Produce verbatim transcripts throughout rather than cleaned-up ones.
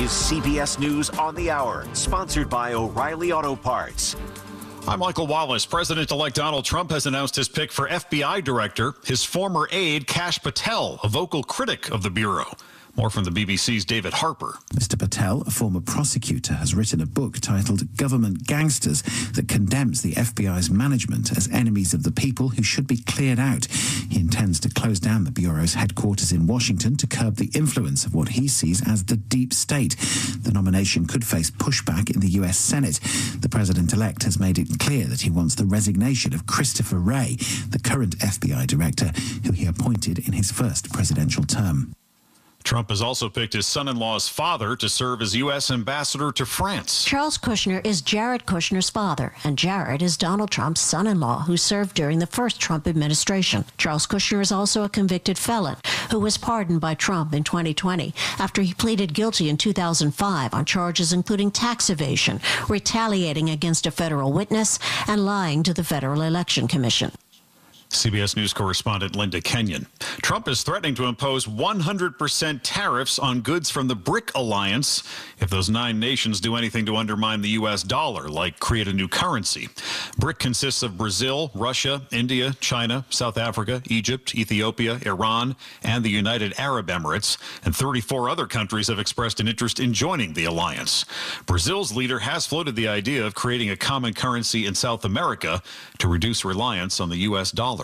is C B S News on the Hour, sponsored by O'Reilly Auto Parts. I'm Michael Wallace. President-elect Donald Trump has announced his pick for F B I director, his former aide, Kash Patel, a vocal critic of the Bureau. More from the B B C's David Harper. Mister Patel, a former prosecutor, has written a book titled Government Gangsters that condemns the F B I's management as enemies of the people who should be cleared out. He intends to close down the Bureau's headquarters in Washington to curb the influence of what he sees as the deep state. The nomination could face pushback in the U S Senate. The president-elect has made it clear that he wants the resignation of Christopher Wray, the current F B I director, who he appointed in his first presidential term. Trump has also picked his son-in-law's father to serve as U S ambassador to France. Charles Kushner is Jared Kushner's father, and Jared is Donald Trump's son-in-law who served during the first Trump administration. Charles Kushner is also a convicted felon who was pardoned by Trump in twenty twenty after he pleaded guilty in two thousand five on charges including tax evasion, retaliating against a federal witness, and lying to the Federal Election Commission. C B S News correspondent Linda Kenyon. Trump is threatening to impose one hundred percent tariffs on goods from the BRIC alliance if those nine nations do anything to undermine the U S dollar, like create a new currency. BRIC consists of Brazil, Russia, India, China, South Africa, Egypt, Ethiopia, Iran, and the United Arab Emirates, and thirty-four other countries have expressed an interest in joining the alliance. Brazil's leader has floated the idea of creating a common currency in South America to reduce reliance on the U S dollar.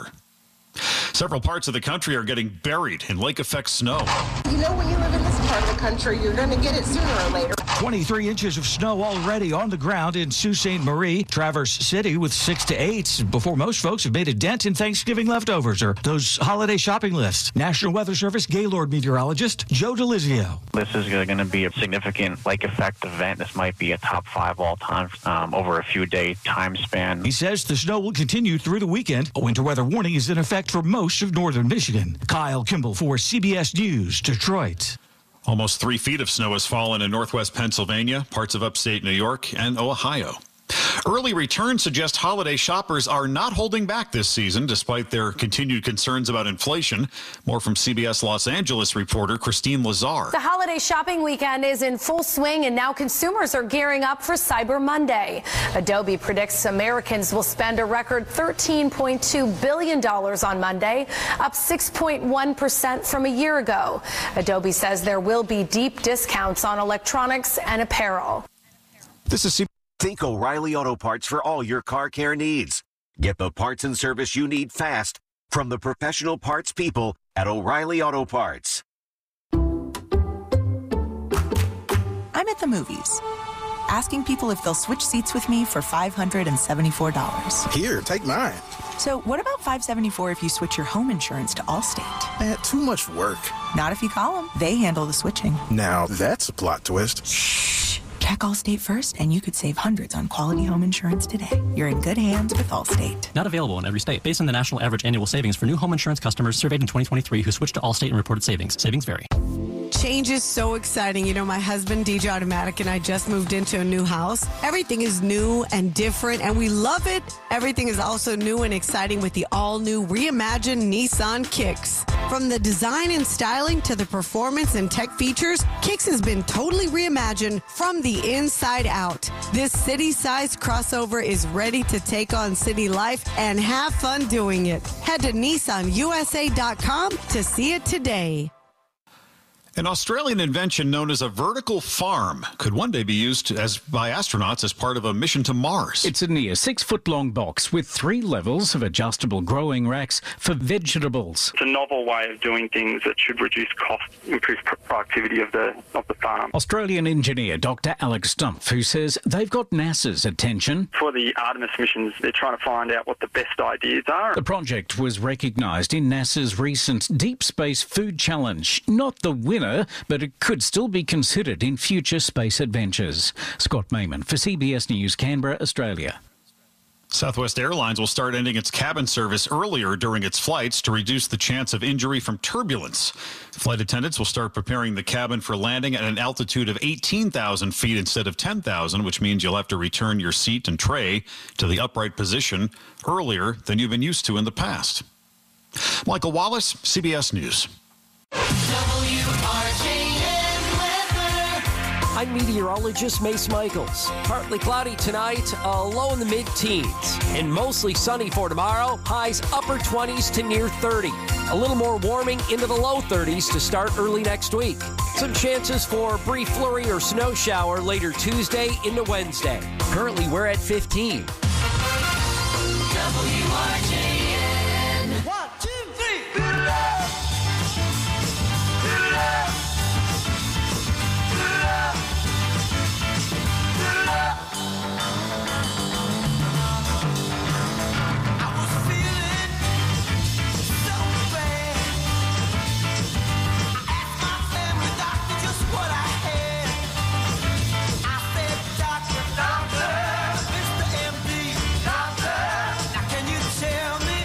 Several parts of the country are getting buried in lake-effect snow. You know, when you live in this part of the country, you're going to get it sooner or later. twenty-three inches of snow already on the ground in Sault Ste. Marie, Traverse City with six to eight before most folks have made a dent in Thanksgiving leftovers or those holiday shopping lists. National Weather Service Gaylord meteorologist Joe DeLizio. This is going to be a significant lake effect event. This might be a top five all time um, over a few day time span. He says the snow will continue through the weekend. A winter weather warning is in effect for most of northern Michigan. Kyle Kimball for C B S News, Detroit. Almost three feet of snow has fallen in northwest Pennsylvania, parts of upstate New York, and Ohio. Early returns suggest holiday shoppers are not holding back this season, despite their continued concerns about inflation. More from C B S Los Angeles reporter Christine Lazar. The holiday shopping weekend is in full swing, and now consumers are gearing up for Cyber Monday. Adobe predicts Americans will spend a record thirteen point two billion dollars on Monday, up six point one percent from a year ago. Adobe says there will be deep discounts on electronics and apparel. This is C B S. Think O'Reilly Auto Parts for all your car care needs. Get the parts and service you need fast from the professional parts people at O'Reilly Auto Parts. I'm at the movies, asking people if they'll switch seats with me for five hundred seventy-four dollars. Here, take mine. So what about five hundred seventy-four dollars if you switch your home insurance to Allstate? Man, too much work. Not if you call them. They handle the switching. Now that's a plot twist. Shh. Check Allstate first, and you could save hundreds on quality home insurance today. You're in good hands with Allstate. Not available in every state. Based on the national average annual savings for new home insurance customers surveyed in twenty twenty-three who switched to Allstate and reported savings. Savings vary. Change is so exciting. You know, my husband, D J Automatic, and I just moved into a new house. Everything is new and different, and we love it. Everything is also new and exciting with the all-new reimagined Nissan Kicks. From the design and styling to the performance and tech features, Kicks has been totally reimagined from the inside out. This city-sized crossover is ready to take on city life and have fun doing it. Head to Nissan U S A dot com to see it today. An Australian invention known as a vertical farm could one day be used as by astronauts as part of a mission to Mars. It's a near six-foot-long box with three levels of adjustable growing racks for vegetables. It's a novel way of doing things that should reduce cost, improve productivity of the of the farm. Australian engineer Doctor Alex Stumpf, who says they've got NASA's attention. For the Artemis missions, they're trying to find out what the best ideas are. The project was recognised in NASA's recent Deep Space Food Challenge. Not the winner, but it could still be considered in future space adventures. Scott Mayman for C B S News, Canberra, Australia. Southwest Airlines will start ending its cabin service earlier during its flights to reduce the chance of injury from turbulence. Flight attendants will start preparing the cabin for landing at an altitude of eighteen thousand feet instead of ten thousand, which means you'll have to return your seat and tray to the upright position earlier than you've been used to in the past. Michael Wallace, C B S News. I'm meteorologist Mace Michaels. Partly cloudy tonight, a low in the mid-teens. And mostly sunny for tomorrow, highs upper twenties to near thirty. A little more warming into the low thirties to start early next week. Some chances for a brief flurry or snow shower later Tuesday into Wednesday. Currently, we're at fifteen. W R J N. One, two, three. Good love. Good love. Good love. Good love. I was feeling so bad. I asked my family doctor just what I had. I said, doctor, doctor, Mister M D, doctor. Can you tell me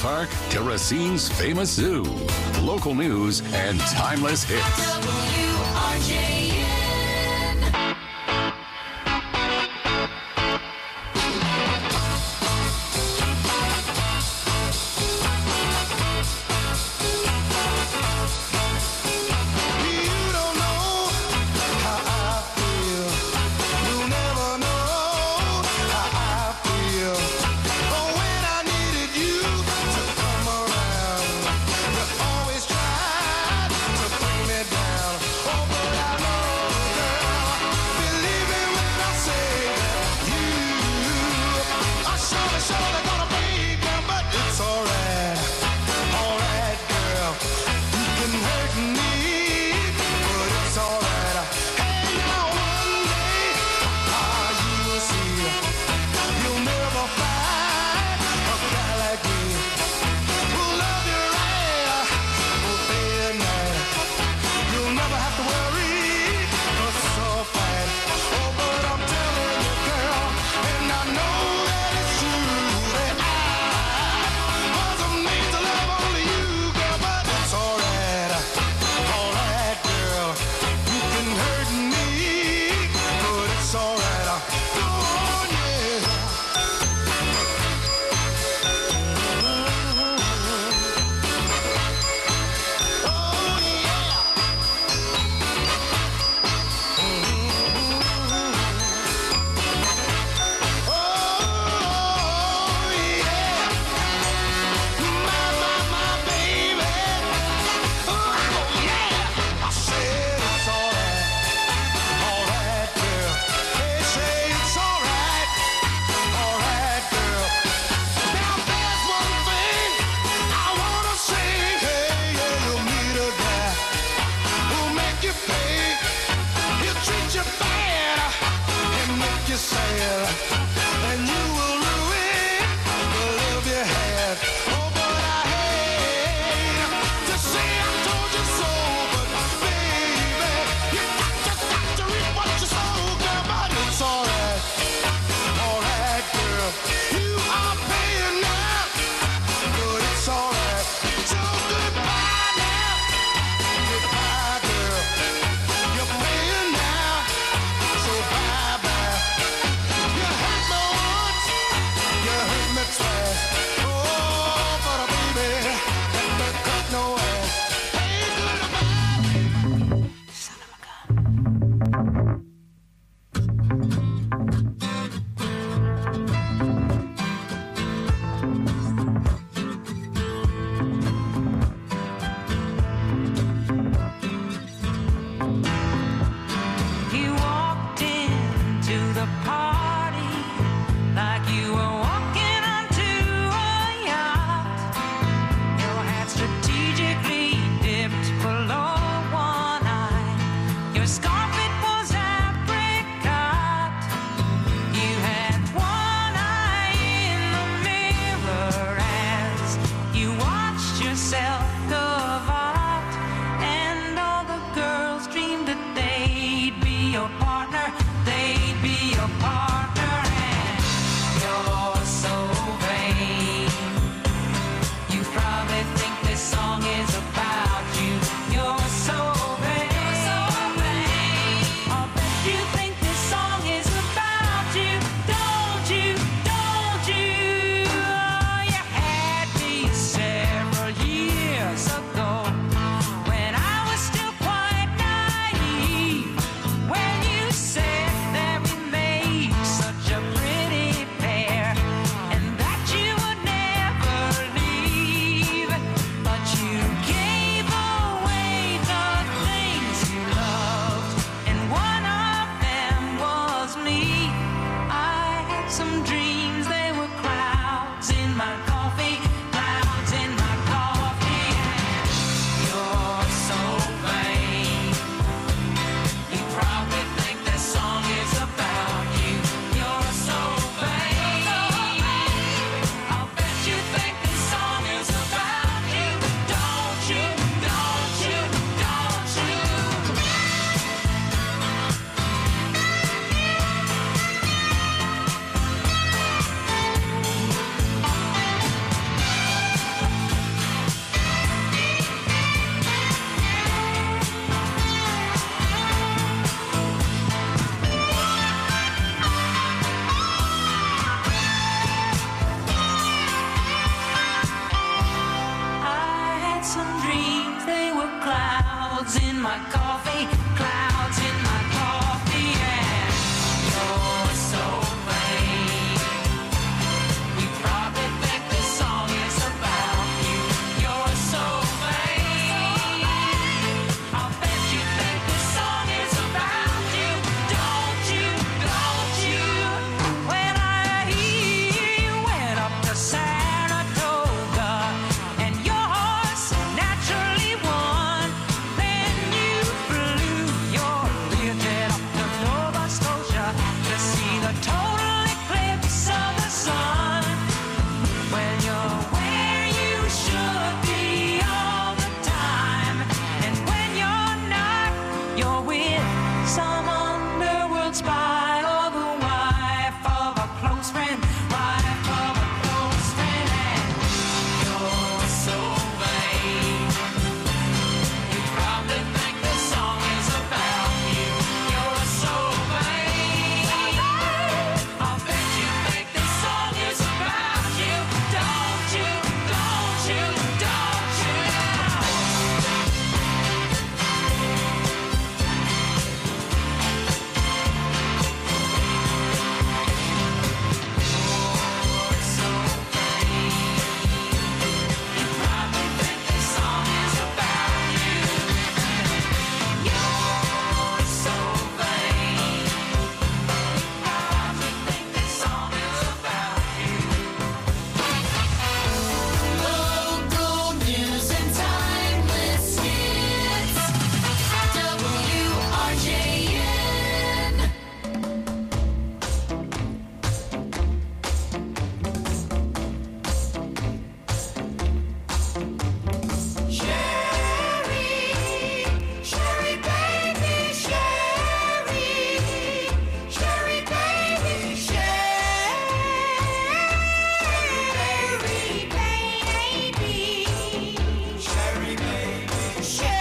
Park to Racine's famous zoo. Local news and timeless hits. W R J N. You're paying now, so bye bye. You have had some dreams, they were clouds in my coffee, clouds in my coffee, and you're so vain. You probably think this song is about you. You're so vain. I'll bet you think this song is about you. Don't you, don't you? When I hear you went up to Saratoga and your horse naturally won, then you flew your Learjet up to Nova Scotia to see the total eclipse of the sun. When you're where you should be all the time, and when you're not, you're with some underworld spy or the wife of a close friend, wife of a close friend, and you're so vain. You probably think this song is about you. You're so vain. I'll bet you think this song is about you. Don't you, don't you, don't you? You're so vain. You probably think this song is about you. You're so vain. You probably think this song is about you. Local news and timeless hits. W R J N. Sherry, Sherry baby, Sherry, Sherry baby, Sherry baby, Sherry baby,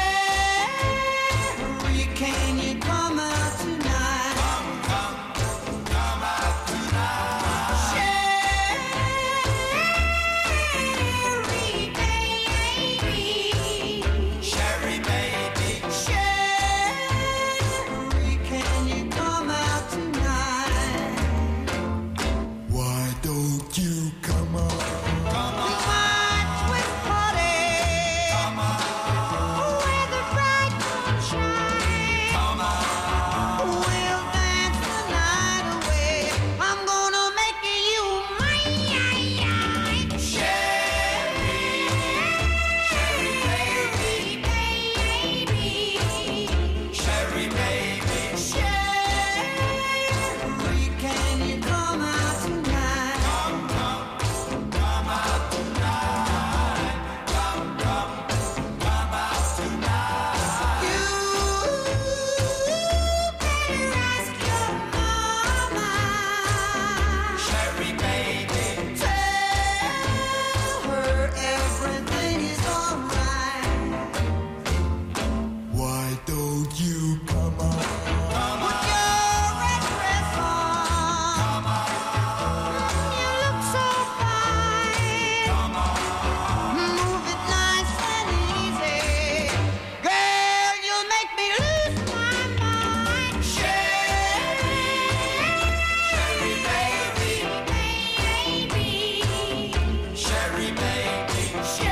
Sherry, can you come out tonight? Come, come, come out tonight. Sherry baby, Sherry baby, Sherry, can you come out tonight? Why don't you come on? Come on. We might twist party. Come on. Where the bright moon shines. Come on. We'll dance the night away. I'm gonna make you mine. Sherry, Sherry baby, baby, Sherry baby, Sherry, can you come out tonight? Come, come, come out tonight. Come, come, come out tonight. You better ask your mama. Sherry baby, tell her everything is alright. Why don't you come on? Put your red dress on. Come on. You look so fine. Come on. Move it nice and easy. Girl, you'll make me lose my mind. Sherry, Sherry baby, baby, Sherry baby,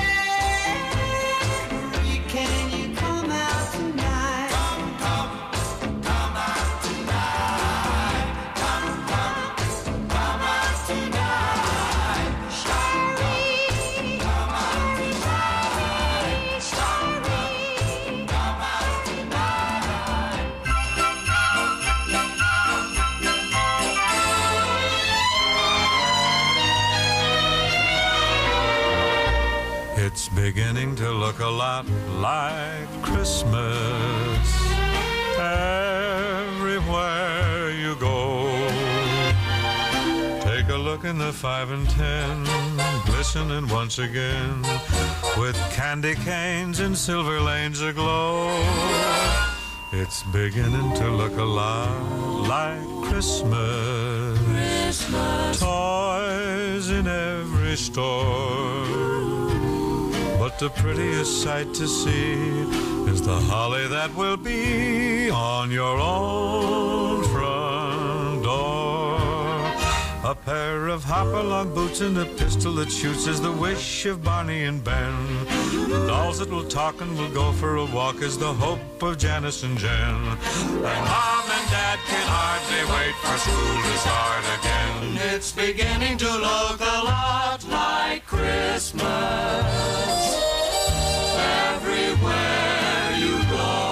Sherry, can you come out tonight? Come, come, come out tonight. Come, come, come out tonight. Sherry, come out tonight. Sherry, come out tonight. It's beginning to look a lot like Christmas everywhere you go. Take a look in the five and ten, glistening once again with candy canes and silver lanes aglow. It's beginning to look a lot like Christmas. Christmas. Toys in every store. But the prettiest sight to see is the holly that will be on your own front door. A pair of hopalong boots and a pistol that shoots is the wish of Barney and Ben. The dolls that will talk and will go for a walk is the hope of Janice and Jen. And Mom and Dad can hardly wait for school to start again. It's beginning to look a lot like Christmas everywhere you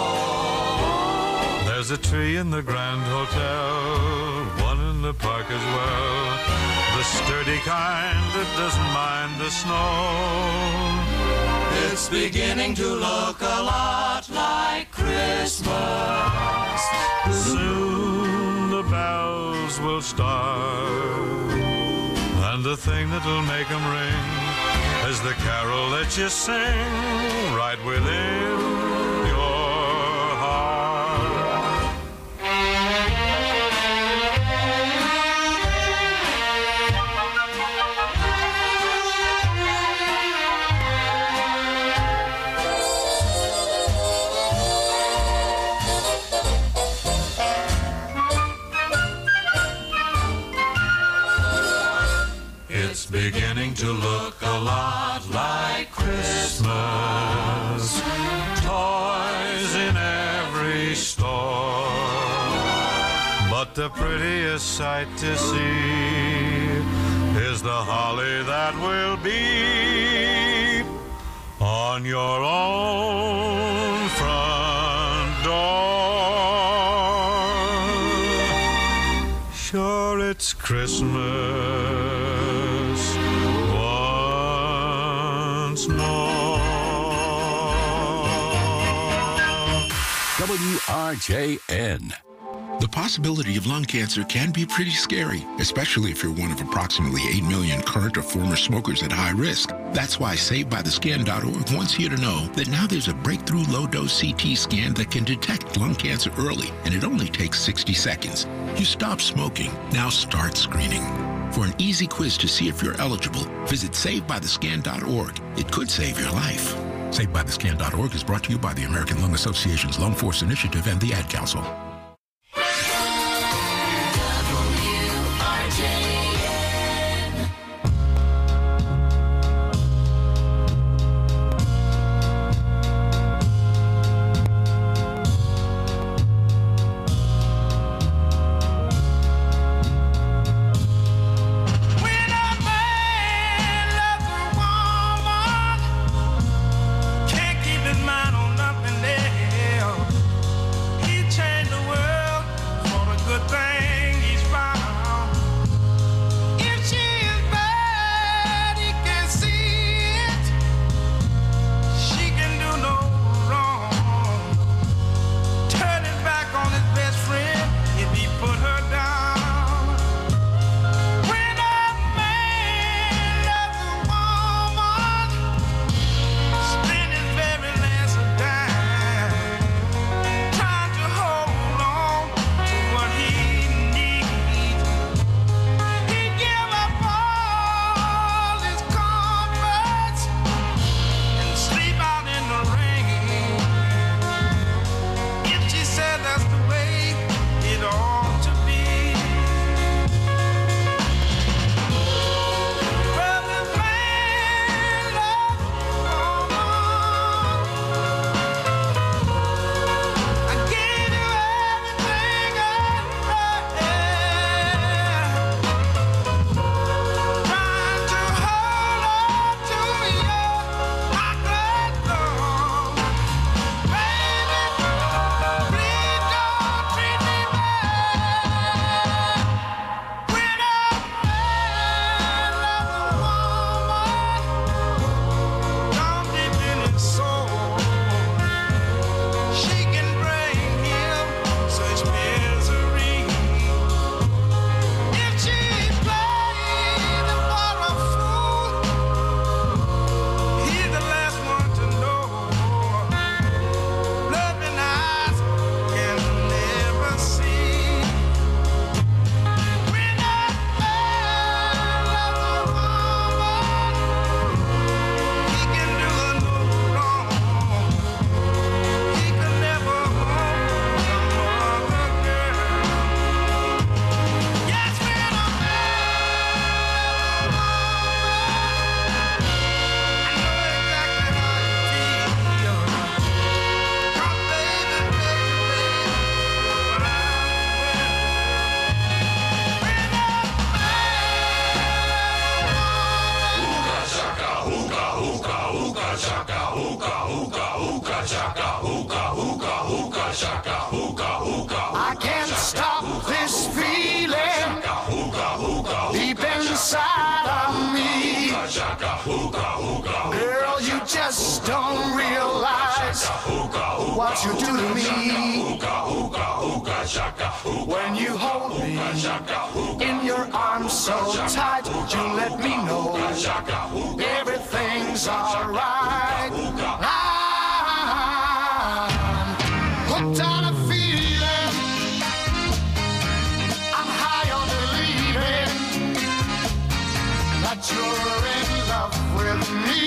go. There's a tree in the Grand Hotel, one in the park as well, the sturdy kind that doesn't mind the snow. It's beginning to look a lot like Christmas. Soon the bells will start, and the thing that'll make them ring is the carol that you sing right within your heart. It's beginning to look a lot like Christmas. Toys in every store, but the prettiest sight to see is the holly that will be on your own front door. Sure, it's Christmas once more. W R J N. The possibility of lung cancer can be pretty scary, especially if you're one of approximately eight million current or former smokers at high risk. That's why Saved By The Scan dot org wants you to know that now there's a breakthrough low-dose C T scan that can detect lung cancer early, and it only takes sixty seconds. You stop smoking, now start screening. For an easy quiz to see if you're eligible, visit Saved By The Scan dot org. It could save your life. Saved By The Scan dot org is brought to you by the American Lung Association's Lung Force Initiative and the Ad Council. Can't keep his mind on nothing else. He changed the Hookah chaka, hookah, hookah, hookah chaka, hookah, hookah. I can't stop this feeling deep inside of me. Girl, you just don't realize what you do to me. When you hold me in your arms so tight, you let me know everything's alright. I'm hooked on a feeling, I'm high on believing that you're in love with me.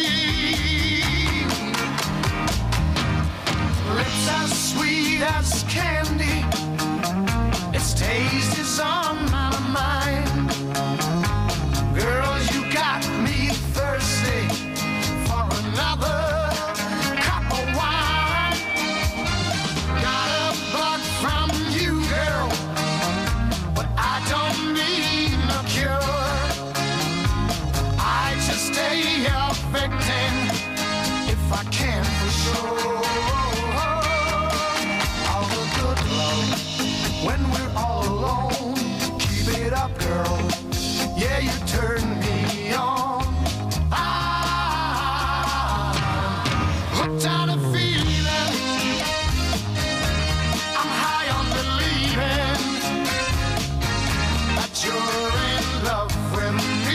Lips as sweet as candy, its taste is on my mind. Girl, you got me thirsty for another cup of wine. Got a bug from you, girl, but I don't need no cure. I just stay a victim if I can for sure. All the good love when we're all alone. Keep it up, girl. Yeah, you turn me on. I'm hooked on a feeling, I'm high on believing that you're in love with me.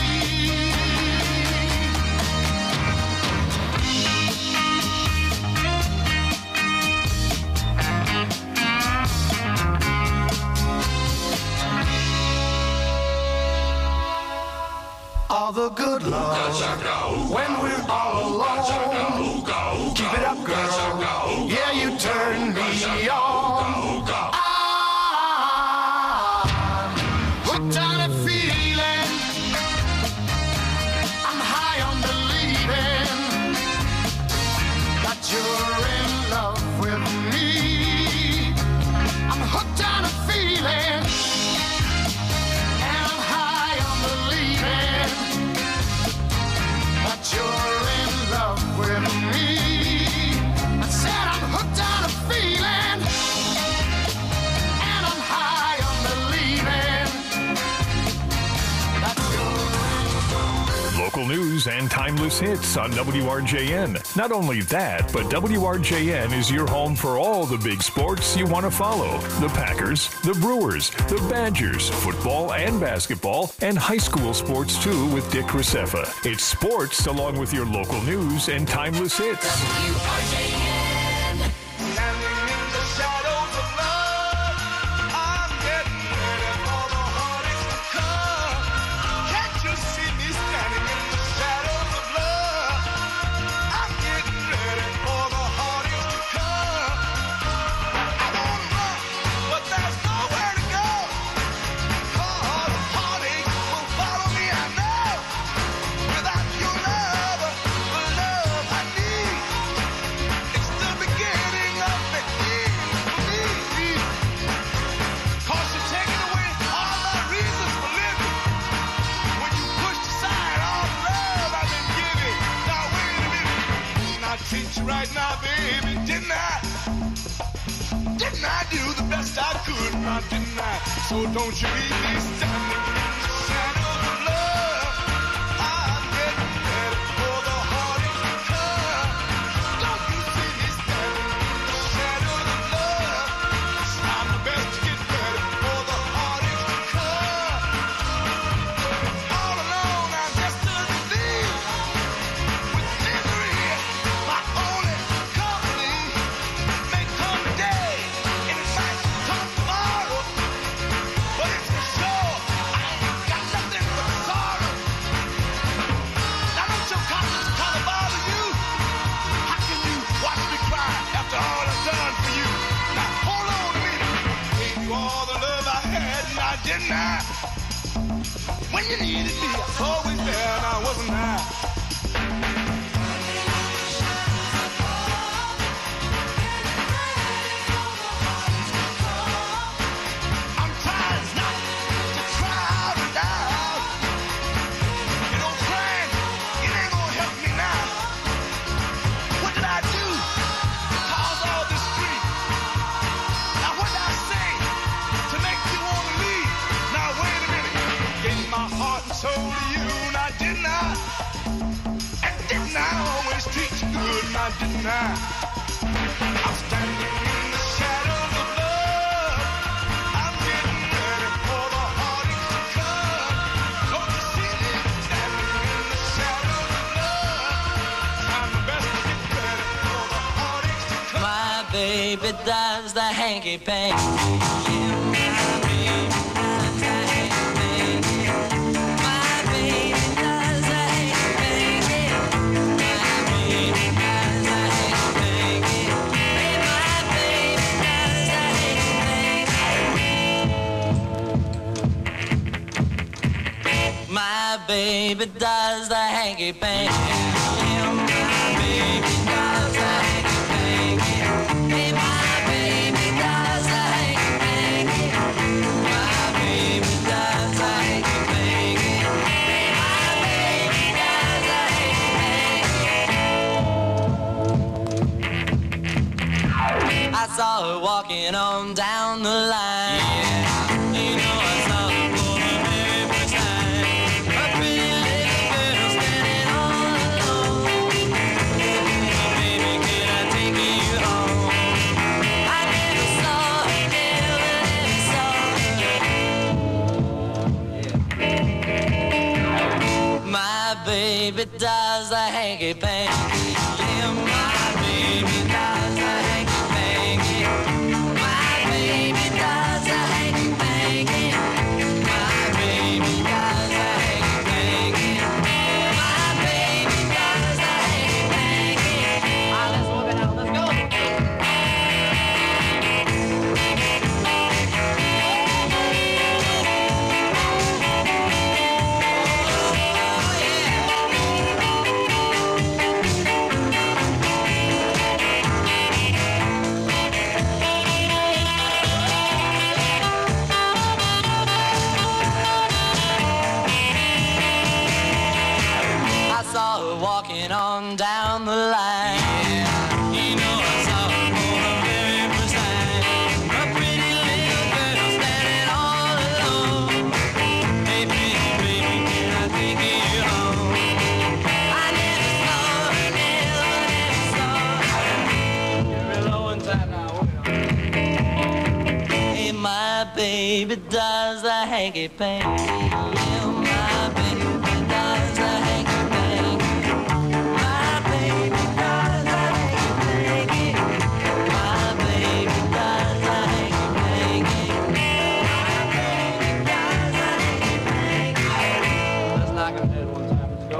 All the good love when we're all alone. Keep it up, girl. Yeah, you turn me on. I'm hooked on a feeling, I'm high on believing that you're in love with me. I'm hooked on a feeling, and I'm high on believing that you're in love with me. I said I'm hooked on a feeling, and I'm high on believing that you're in love. Local news and timeless hits on W R J N. Not only that, but W R J N is your home for all the big sports you want to follow. The Packers, the Brewers, the Badgers, football and basketball, and high school sports too with Dick Graceffa. It's sports along with your local news and timeless hits. W R J N. Standing in the shadows of love, I'm getting ready for the heartaches to come. Can't you see me standing in the shadows of love? I'm getting ready for the heartaches to come. I wanna run, but there's nowhere to go. 'Cause the heartache will follow me, I know. Without your love, the love I need, it's the beginning of the end for me. 'Cause you're taking away all my reasons for living. When you pushed aside all the love I've been giving. Now wait a minute, didn't I treat you right now, baby? Didn't I? Didn't I do the best I could? Now didn't I? So don't you leave me standing in the shadows of love. I'm getting ready for the heartache to come. Don't you see me standing in the shadows of love? I'm the best to get ready for the heartache to come. All alone, I'm just a thief with misery, my only company. May come today, and it might come tomorrow, but it's for sure I ain't got nothing but sorrow. Now don't your conscience kind of bother you? How can you watch me cry after all I've done for you? Now hold on a minute, gave you all the love I had, now didn't I? When you needed me, I was always there, now wasn't I? I'm trying not to cry out and out. You know, crying, it ain't gonna help me now. What did I do? cannot deny. I'm standing in the shadows of love. I'm getting ready for the heartaches to come. Don't you see me standing in the shadows of love? I'm the best to get ready for the heartaches to come. My baby does the hanky panky. Yeah, my baby does the hanky panky. My baby does the hanky panky. My baby does the hanky panky. Hey, my baby does the hanky panky. My baby does the hanky panky. Yeah, my baby does the hanky panky. Hey, my baby does the hanky panky. My baby does the hanky panky. Hey, my baby does the hanky panky. I saw her walking on down the line. Yeah, you know I saw her for the very first time. A pretty little girl standing all alone. Baby, can I take you home? I never saw her, never, never saw her. My baby does the hanky panky. Yeah, my baby does the hanky panky. My baby does the hanky panky. My baby does the hanky panky. My baby does the hanky panky. Ah, let's move it out. Let's go. I saw her walking on down the line. Yeah, you know I saw her for the very first time. A pretty little girl standing all alone. Hey, pretty baby, can I take you home? I never saw her, never, never saw her. You're real low and tight now. Hey, my baby does the hanky panky. Yeah, my baby does the hanky panky. My baby does the hanky panky. My baby does the hanky panky. My baby does the hanky panky. Let's knock him dead one time. Let's go.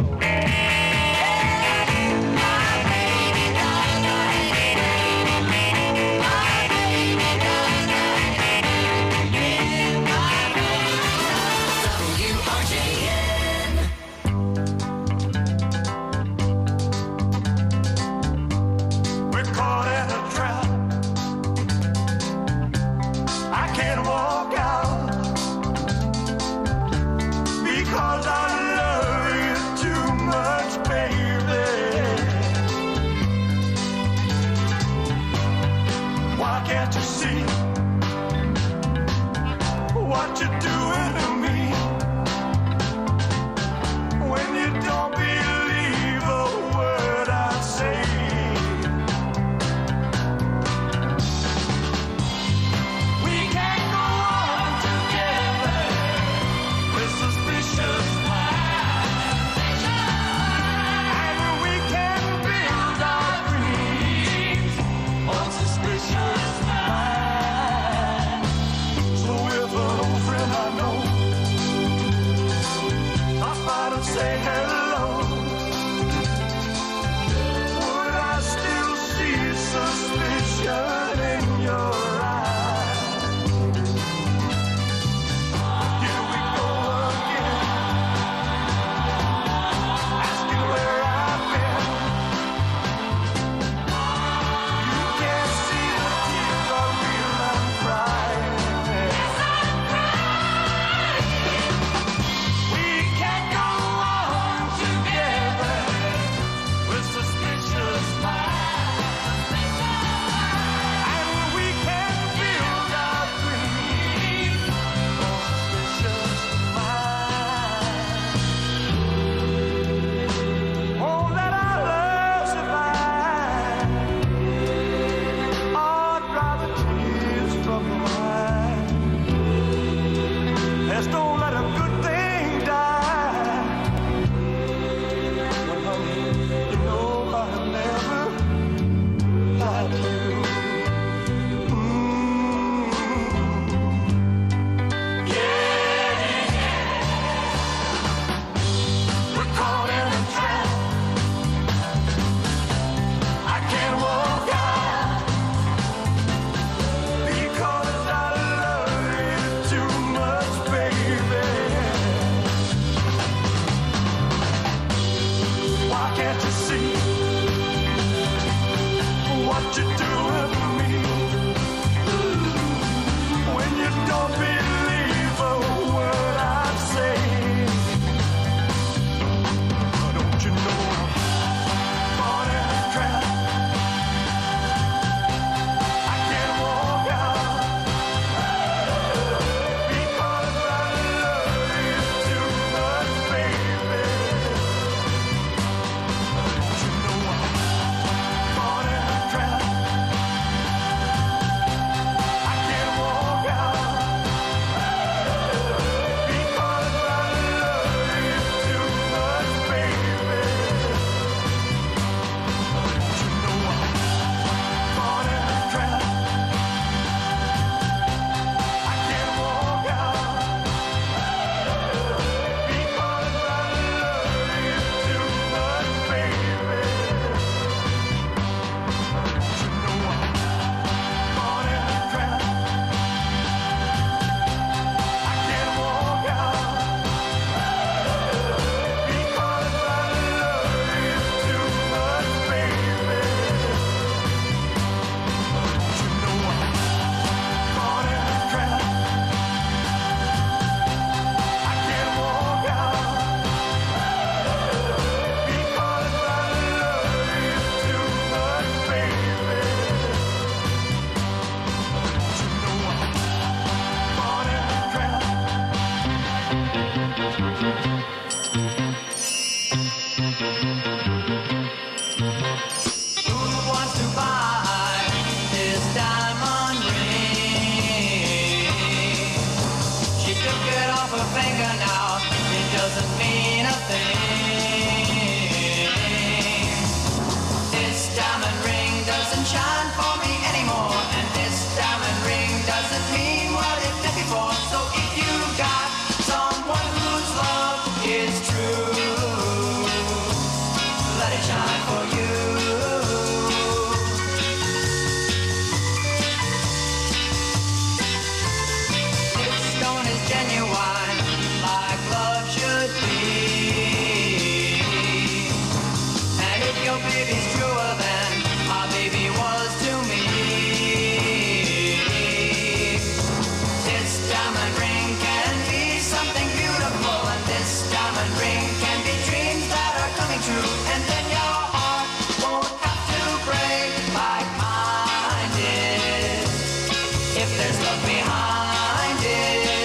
My baby does the hanky panky. My baby does the hanky panky. Yeah, my baby does. W R J N. We're caught in a trap. I can't walk out because I love you too much, baby. Why can't you see what you're doing to me? When you don't believe a word I say. We can't go on together with suspicious minds. And we can build our dreams on suspicious minds. So if an old friend I know what you're doing for me. When you don't believe a word I say, don't you know I'm caught in a trap? I can't walk out because I love you too much, baby. Don't you know I'm caught in a trap? I can't walk out because I love you too much, baby. Don't you know I'm caught in a trap? I can't walk out because I love you too much, baby. Don't you know I'm caught in a trap? I can't walk out because I love you too much, baby. Don't you know I'm caught in a trap? I can't walk out because I love you too much, baby. Don't you know I'm caught in a trap? Who wants to buy this diamond ring? She took it off her finger now. It doesn't mean a thing. This diamond ring doesn't shine for me anymore, and this diamond ring doesn't mean what it did before. So if you got someone whose love is true, let it shine for you. This stone is genuine, like love should be. And if your baby's truer than my baby was to me, this diamond ring can be something beautiful, and this diamond ring can be dreams that are coming true. And then your heart won't have to break like mine did, if there's love behind it.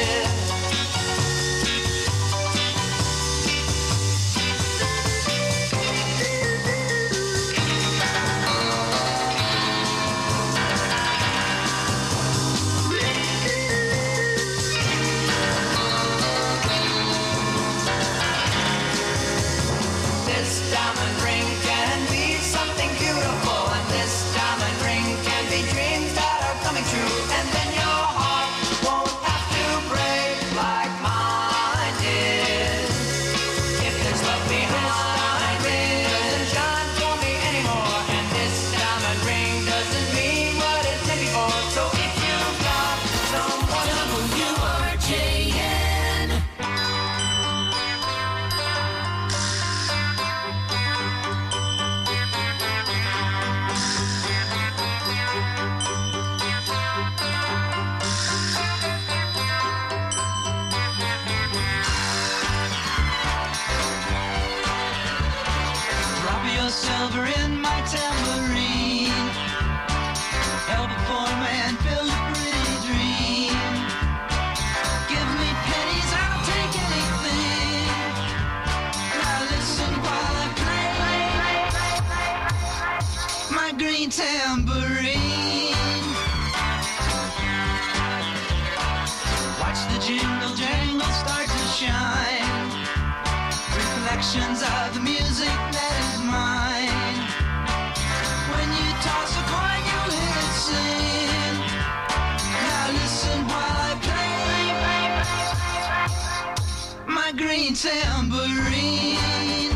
This diamond ring can be something beautiful, and this diamond ring can be dreams that are coming true. And then your heart won't have to break like mine did, if there's love behind it. Doesn't shine for me anymore, and this diamond ring doesn't mean what it did before. So if you've got someone W R J N. Drop your silver in my tambourine. Help a poor man build a pretty dream. Give me pennies, I'll take anything. Now listen while I play my green tambourine. Watch the jingle jangle start to shine. Reflections of the music that is mine. When you toss a coin, you'll hear it sing. Now listen while I play my green tambourine.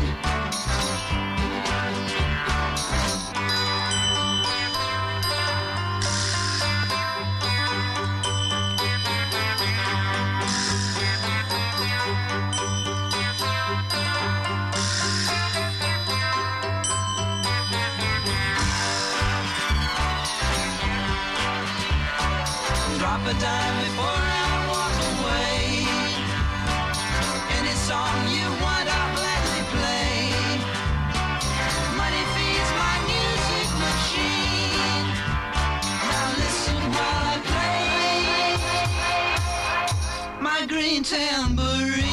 drop a dime before I walk away. Any song you want, I'll gladly play. Money feeds my music machine. Now listen while I play my green tambourine.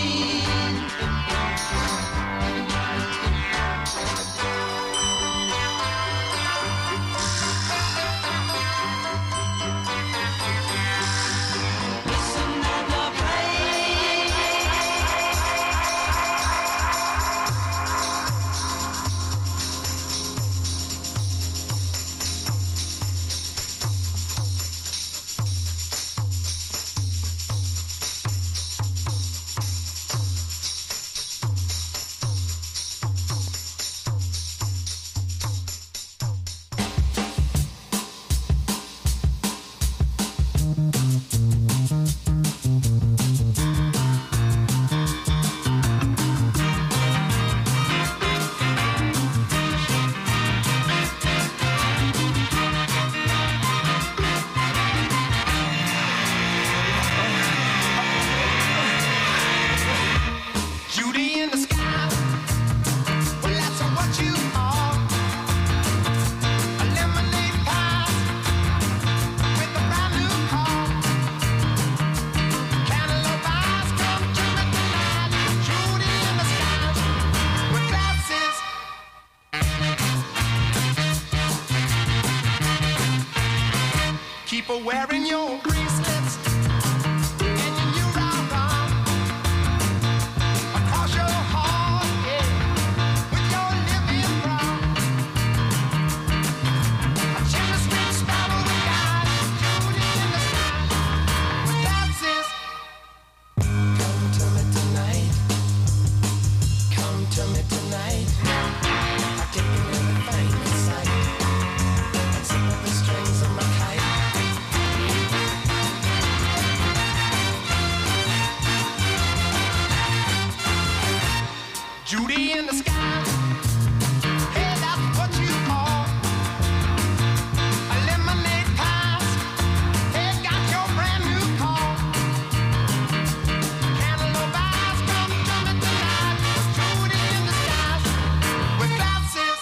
Wearing your bracelets and your new round arm across your heart, yeah, with your living brown. A chimney sweet sparrow with eyes, Judy in the sky with glasses. Come to me tonight, come to me tonight. I take you everything in sight and zip up the strings of my kite. Judy in the sky, hey, that's what you are. A lemonade pies, hey, got your brand new car. Cantaloupe eyes, come to me tonight. Judy in the sky, with glasses.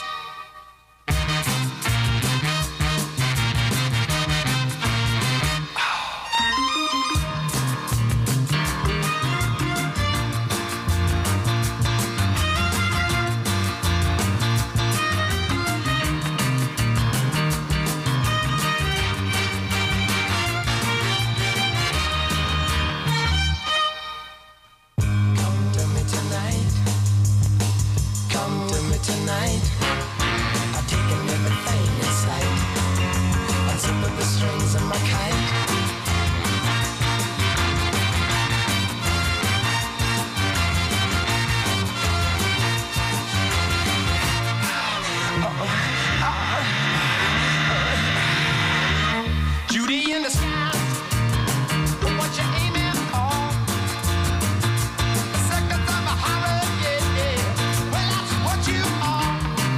Tonight, I've taken everything in sight. Unzip the strings of my kite. Judy in the sky, what you aiming for? The seconds of a horror, yeah, yeah. Well, that's what you are.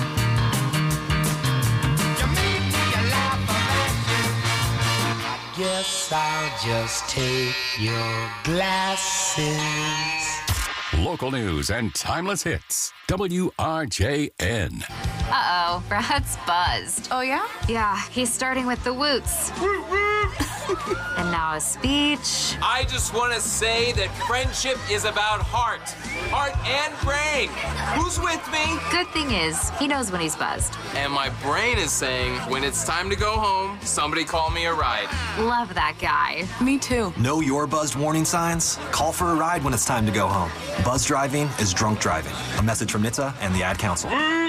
You make me laugh about you. I guess I'll just take your glasses. Local news and timeless hits. W R J N. Uh-oh, Brad's buzzed. Oh, yeah? Yeah, he's starting with the woots. And now a speech. I just want to say that friendship is about heart. Heart and brain. Who's with me? Good thing is, he knows when he's buzzed. And my brain is saying, when it's time to go home, somebody call me a ride. Love that guy. Me too. Know your buzzed warning signs? Call for a ride when it's time to go home. Buzz driving is drunk driving. A message from N H T S A and the Ad Council.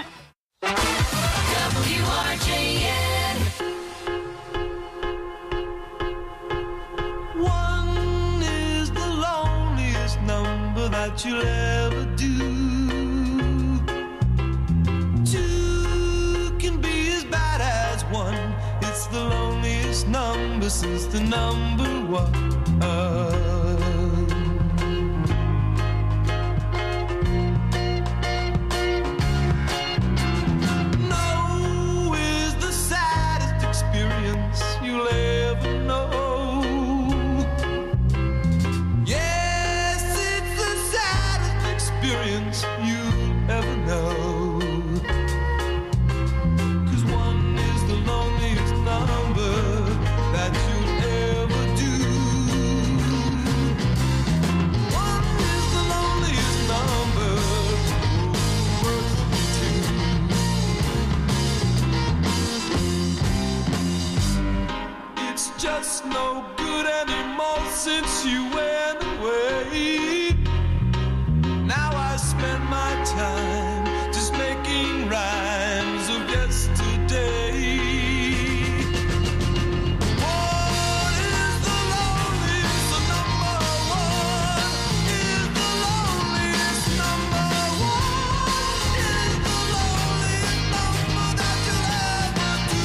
W R J N. One is the loneliest number that you'll ever do. Two can be as bad as one. It's the loneliest number since the number one. No is the saddest experience you'll ever know. just no good anymore since you went away. Now I spend my time just making rhymes of yesterday. What is the loneliest? The number one is the loneliest. Number one is the loneliest number that you'll ever do.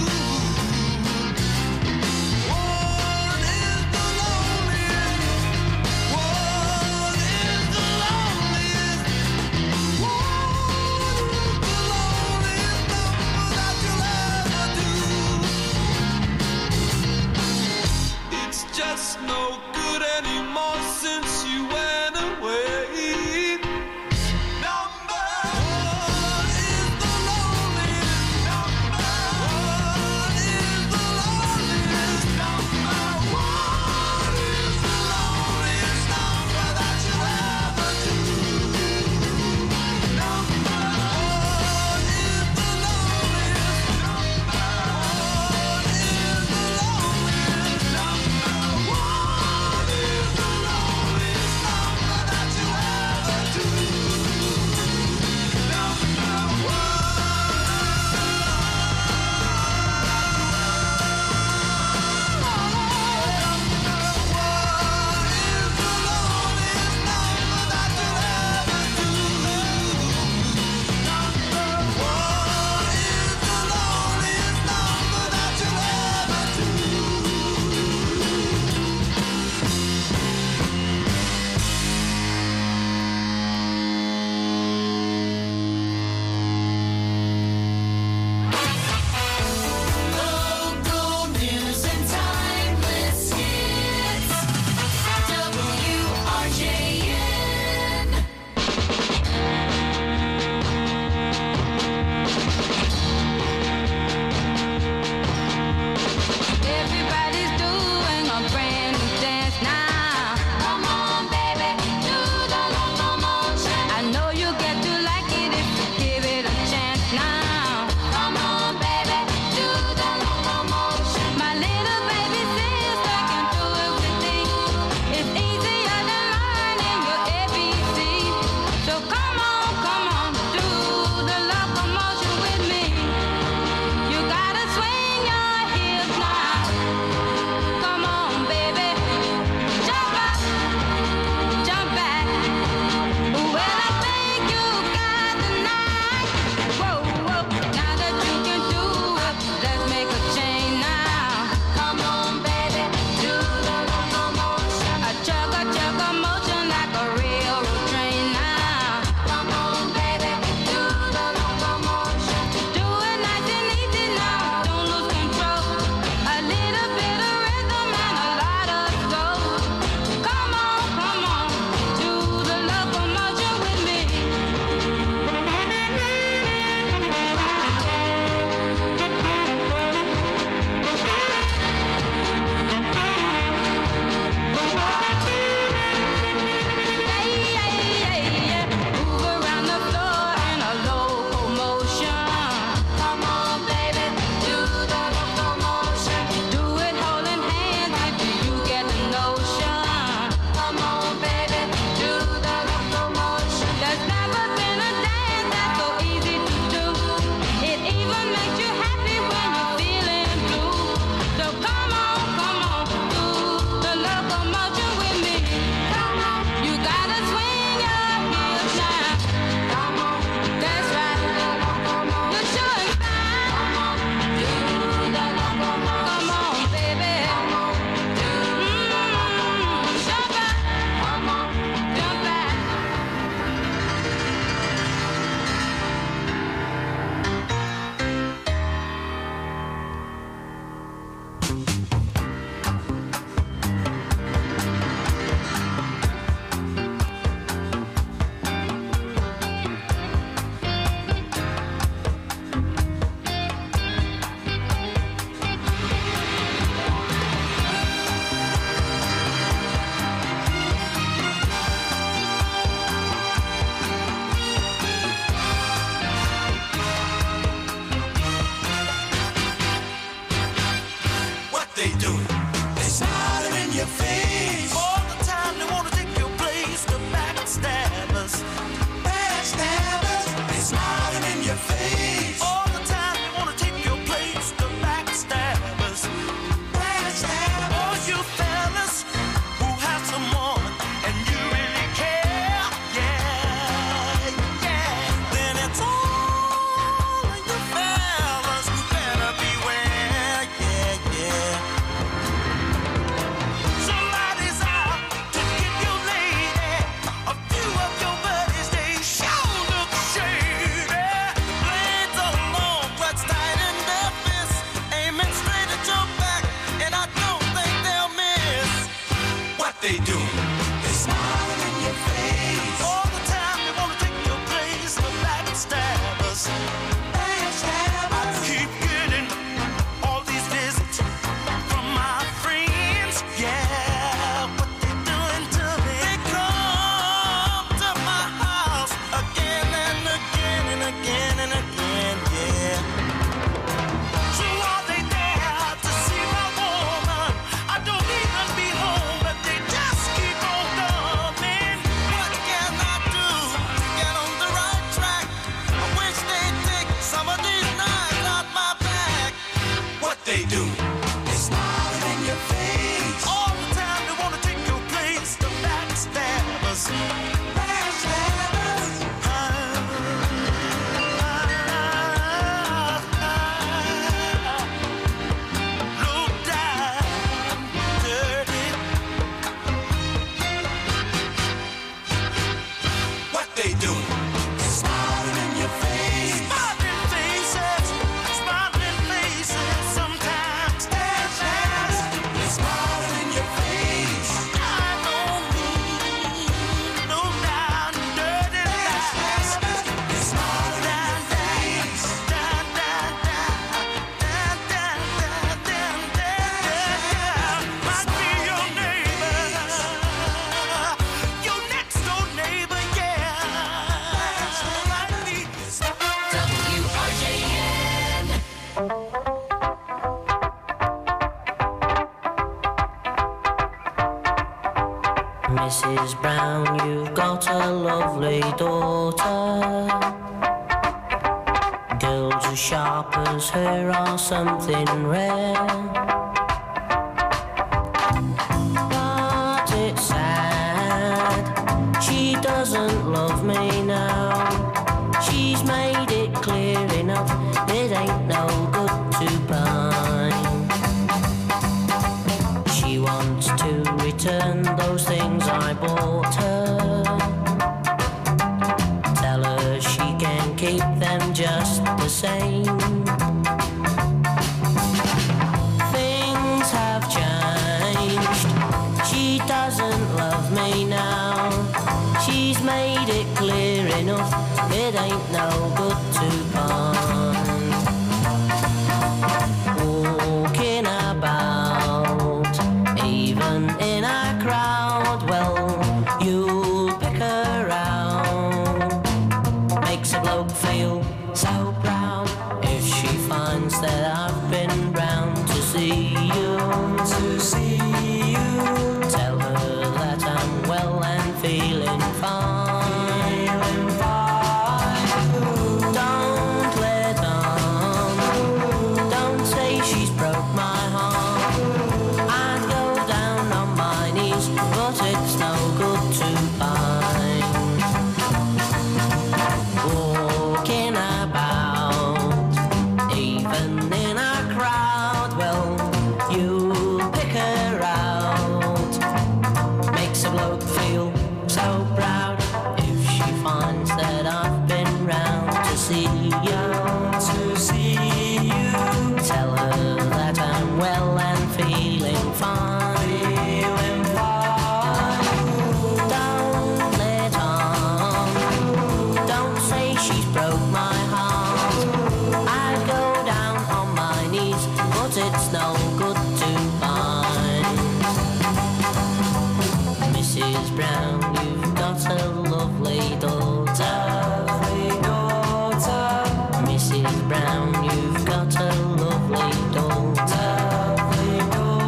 One is the loneliest. One is the loneliest. One is the loneliest number that you'll ever do. It's just no good anymore since you went away. Number one is the loneliest. Number one is the loneliest. Number one is the loneliest number that you'll ever do. Number one is the loneliest. Number one is the loneliest. Number one is the loneliest number that you'll ever do. they doing? They smiling in your face. All the time they wanna take your place. The backstabbers. Backstabbers. They smiling in your face. All the time they wanna take your place. The backstabbers. Backstabbers. All you fellas who have some woman and you really care. Yeah, yeah. Then it's all of you fellas who better beware. Yeah, yeah. So ladies out to get your lady. A few of your buddies, they sure look shady. Blades are long, clutch tight in their fists, aiming straight at your back, and I don't think they'll miss. What they do? They smiling in your face. All the time they wanna take your place. The backstabbers. Backstabbers. I keep getting all these visits from my friends. Yeah, what they doing to me? They come to my house again and again and again and again. Yeah. So are they there to see my woman? I don't even be home, but they just keep on coming. What can I do to get on the right track? I wish they'd take some of these knives out my back. What they do? They smiling in your face. All the time they wanna take your place. The backstabbers. Backstabbers. Low down, dirty. What they do? Smiling in your face. Smiling faces. Smiling faces. Sometimes. Backstabbers. They smiling in your face. I don't mean no down, dirty lies. They smiling down, face. Down, down, down, down, down, down, down, down, down. Might be your neighbor, your next door neighbor, yeah. Might be. W R J N. Missus Brown, you've got a lovely daughter. Girls as sharp as her are something rare. But it's sad, she doesn't love me now. She's made it clear enough, it ain't no good to pine. She wants to return those things I bought her. Tell her she can keep them just the same. Things have changed. She doesn't love me now. She's made it clear enough, it ain't no good to pine. Walking about, even in a crowd, well, you'll pick her out. Makes a bloke feel so proud if she finds that I've been round to see you. To see you. Tell her that I'm well and feeling fine. Feeling fine. Don't let on. Don't say she's broke my heart. I'd go down on my knees, but it's no good to pine. Walking about, even in a crowd, well, you pick her out. Makes a bloke feel so proud if she finds that I've been round to see you. To see you. Tell her that I'm well and feeling fine. Feeling fine. Don't let on. Don't say she's broke my heart. I'd go down on my knees, but it's no good to pine. Missus Brown, you've got a lovely daughter. Lovely daughter. Missus Brown, you've got a lovely daughter. Lovely daughter.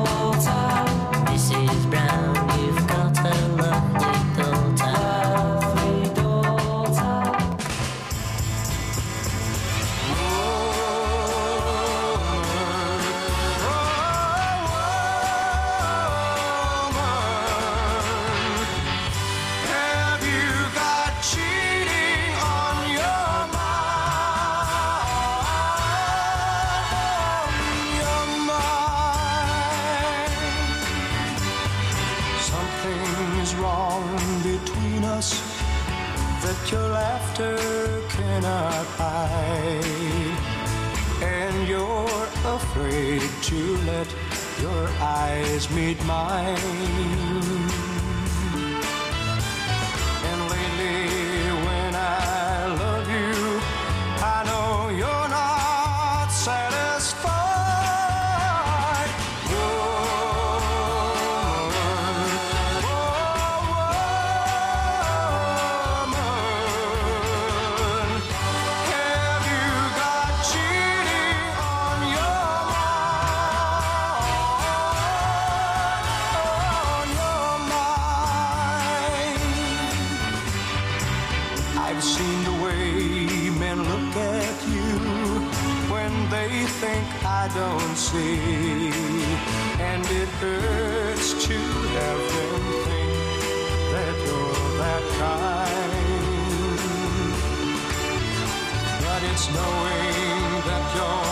is wrong between us that your laughter cannot hide, and you're afraid to let your eyes meet mine. And lately when I love you, I know you're not satisfied. I've seen the way men look at you when they think I don't see, and it hurts to have them think that you're that kind. But it's knowing that you're